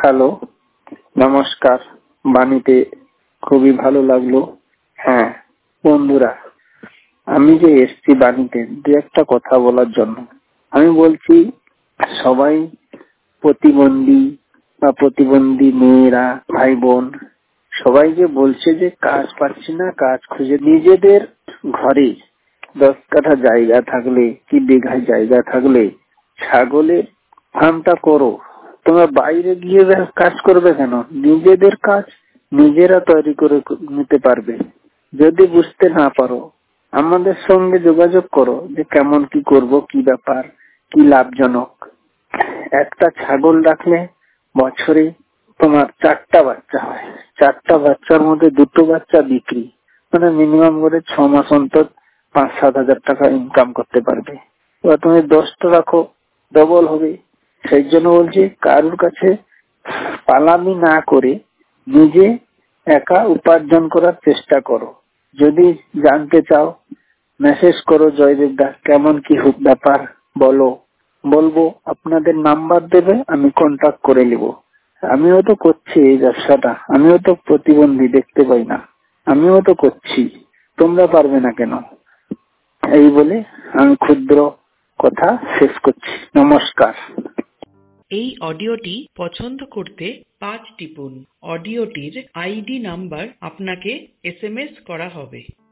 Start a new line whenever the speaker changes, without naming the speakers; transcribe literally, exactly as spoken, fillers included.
Hello, নমস্কার। বাণীতে খুবই ভালো লাগলো। হ্যাঁ বন্ধুরা, আমি যে এসছি বাণীতে দু একটা কথা বলার জন্য। আমি বলছি, সবাই প্রতিবন্ধী বা প্রতিবন্ধী মেয়েরা, ভাই বোন সবাই যে বলছে যে কাজ পাচ্ছি না, কাজ খুঁজে। নিজেদের ঘরে দশ কাঠা জায়গা থাকলে কি বিঘা জায়গা থাকলে ছাগলের ফার্মটা করো। তোমরা বাইরে গিয়ে কাজ করবে কেন? নিজেদের কাজ নিজেরা তৈরি করে নিতে পারবে। যদি বুঝতে না পারো আমাদের সঙ্গে যোগাযোগ করো যে কেমন কি করব, কি ব্যাপার, কি লাভজনক। একটা ছাগল রাখলে বছরে তোমার চারটা বাচ্চা হয়। চারটা বাচ্চার মধ্যে দুটো বাচ্চা বিক্রি, মানে মিনিমাম করে ছ মাস অন্তর পাঁচ সাত হাজার টাকা ইনকাম করতে পারবে। এবার তুমি দশটা রাখো, ডবল হবে। সেই জন্য বলছি, কারোর কাছে পালামি না করে নিজে একা উপার্জন করার চেষ্টা করো। যদি জানতে চাও মেসেজ করো, জয়দেব দা কেমন কি হোক ব্যাপার বলো। বলবো, আপনাদের নাম্বার দেবে, আমি কন্টাক্ট করে নিব। আমিও তো করছি এই ব্যবসাটা, আমিও তো প্রতিবন্ধী, দেখতে পাই না, আমিও তো করছি। তোমরা পারবে না কেন? এই বলে আমি ক্ষুদ্র কথা শেষ করছি। নমস্কার।
এই অডিওটি পছন্দ করতে পাঁচ টিপুন। অডিওটির আইডি নাম্বার আপনাকে এস এম এস করা হবে।